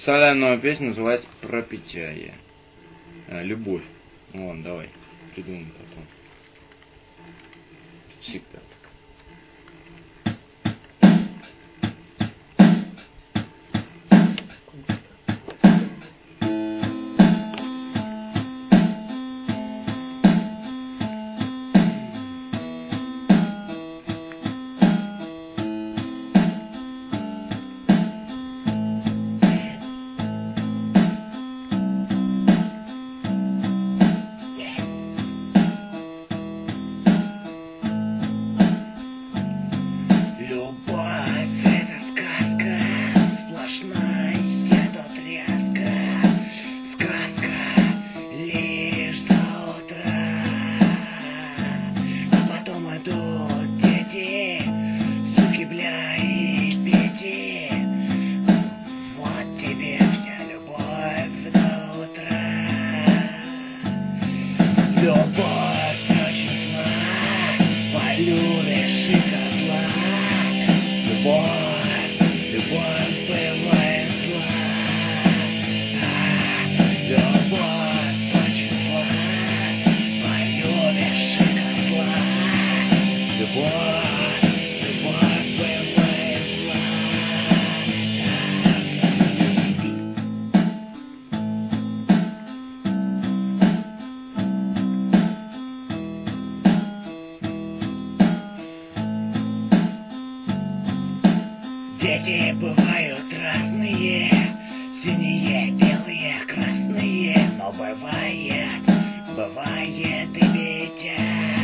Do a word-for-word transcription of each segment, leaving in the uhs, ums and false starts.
Представляем новую песню, называется «Пропитяе». А, любовь. Вон, давай, придумаем потом. Всегда. Любовь очень зла, полюбишь и котла. Любовь, любовь бывает зла. Любовь очень зла, полюбишь и котла. Любовь, любовь бывает зла. Дети бывают разные, синие, белые, красные, но бывает, бывает и Витя.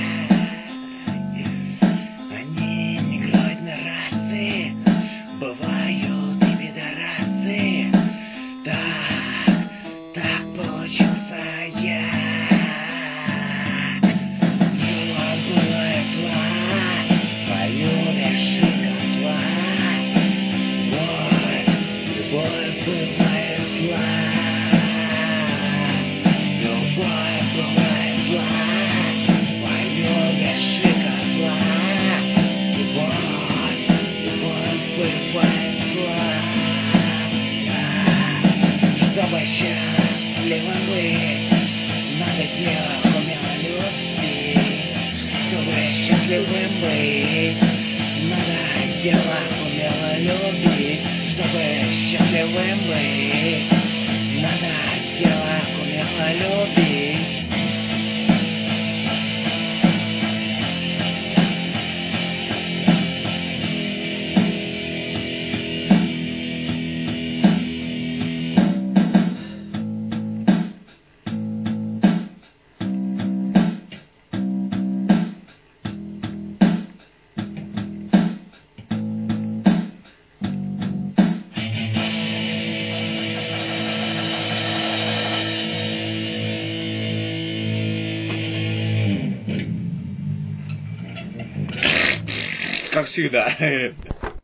Они негроидные расы, бывают и пидорасы. Так, так получился я. Зло бывает зла, полюбишь и котла. Любовь бывает зла. Любовь бывает зла, полюбишь и котла. Любовь, любовь бывает зла. Чтобы счастливым быть, надо делать умело любить. Чтобы счастливым быть, надо делать умело любить. Чтобы счастливым быть, надо делать умело любить. Как всегда.